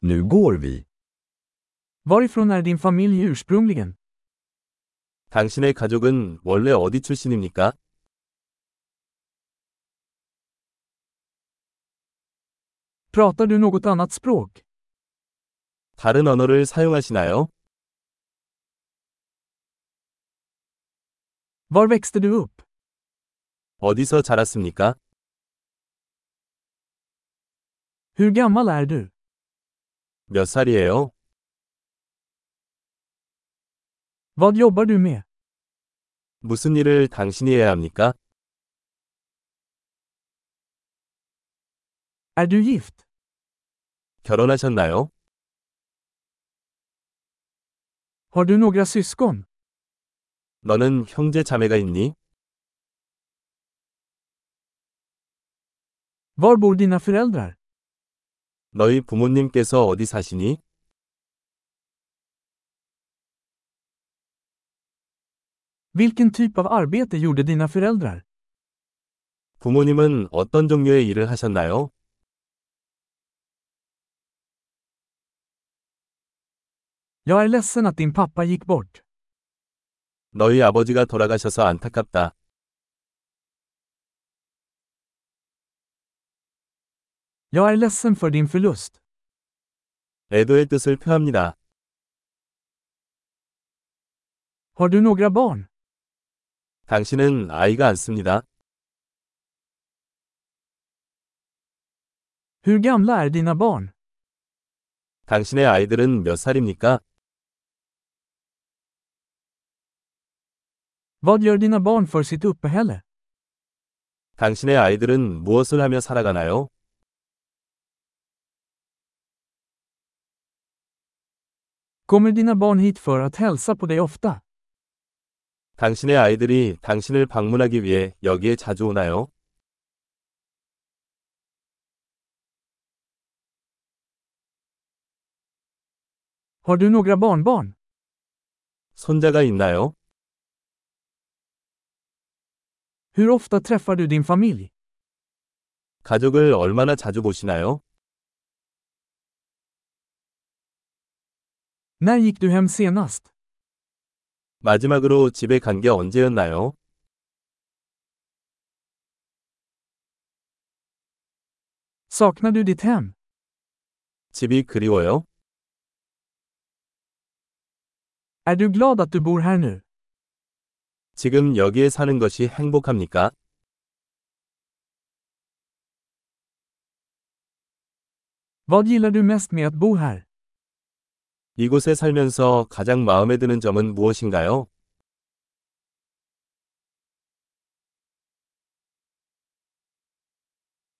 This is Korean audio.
Nu går vi. Varifrån är din familj ursprungligen? 당신의 가족은 원래 어디 출신입니까? Pratar du något annat språk? 다른 언어를 사용하시나요? Var växte du upp? 어디서 자랐습니까? Hur gammal är du? 몇 살이에요? Vad jobbar du med? 무슨 일을 당신이 해야 합니까? Är du gift? 결혼하셨나요? Har du några syskon? 너는 형제 자매가 있니? Var bor dina föräldrar? 너희 부모님께서 어디 사시니? Vilken typ av arbete gjorde dina föräldrar? 부모님은 어떤 종류의 일을 하셨나요? Jag är ledsen att din pappa gick bort. 너희 아버지가 돌아가셔서 안타깝다. Jag är ledsen för din förlust. 애도의 뜻을 표합니다. Har du några barn? 당신은 아이가 않습니다. Hur gamla är dina barn? 당신의 아이들은 몇 살입니까? Vad gör dina barn för sitt uppehälle? 당신의 아이들은 무엇을 하며 살아가나요? Kommer dina barn hit för att hälsa på dig ofta? 당신의 아이들이 당신을 방문하기 위해 여기에 자주 오나요? Har du några barnbarn? 손자가 있나요? Hur ofta träffar du din familj? 가족을 얼마나 자주 보시나요? När gick du hem senast? 마지막으로 집에 간 게 언제였나요? Saknar du ditt hem? 집이 그리워요? Är du glad att du bor här nu? 지금 여기에 사는 것이 행복합니까? Vad gillar du mest med att bo här? 이곳에 살면서 가장 마음에 드는 점은 무엇인가요?